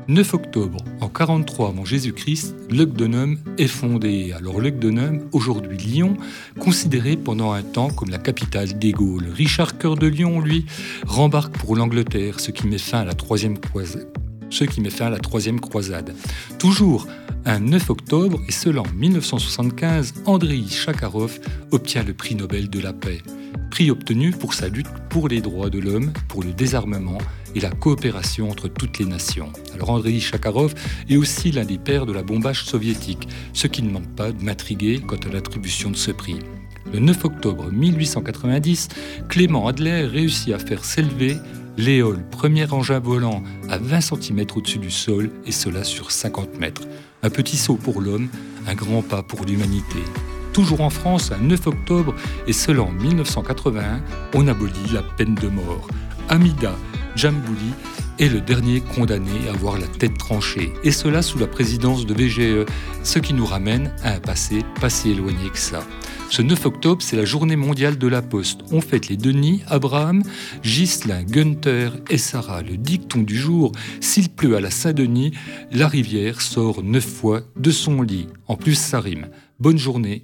9 octobre, en 43 avant Jésus-Christ, Lugdunum est fondé. Alors Lugdunum, aujourd'hui Lyon, considéré pendant un temps comme la capitale des Gaules. Richard Cœur de Lion, lui, rembarque pour l'Angleterre, ce qui met fin à la troisième croisade. Toujours un 9 octobre, et cela en 1975, Andreï Sakharov obtient le prix Nobel de la paix. Prix obtenu pour sa lutte pour les droits de l'homme, pour le désarmement et la coopération entre toutes les nations. Alors Andreï Sakharov est aussi l'un des pères de la bombage soviétique, ce qui ne manque pas de m'intriguer quant à l'attribution de ce prix. Le 9 octobre 1890, Clément Adler réussit à faire s'élever l'éole, premier engin volant à 20 cm au-dessus du sol, et cela sur 50 mètres. Un petit saut pour l'homme, un grand pas pour l'humanité. Toujours en France, un 9 octobre, et cela en 1981, on abolit la peine de mort. Hamida Djambouli est le dernier condamné à avoir la tête tranchée, et cela sous la présidence de VGE, ce qui nous ramène à un passé pas si éloigné que ça. Ce 9 octobre, c'est la journée mondiale de la Poste. On fête les Denis, Abraham, Ghislain, Gunther et Sarah. Le dicton du jour: s'il pleut à la Saint-Denis, la rivière sort 9 fois de son lit. En plus, ça rime. Bonne journée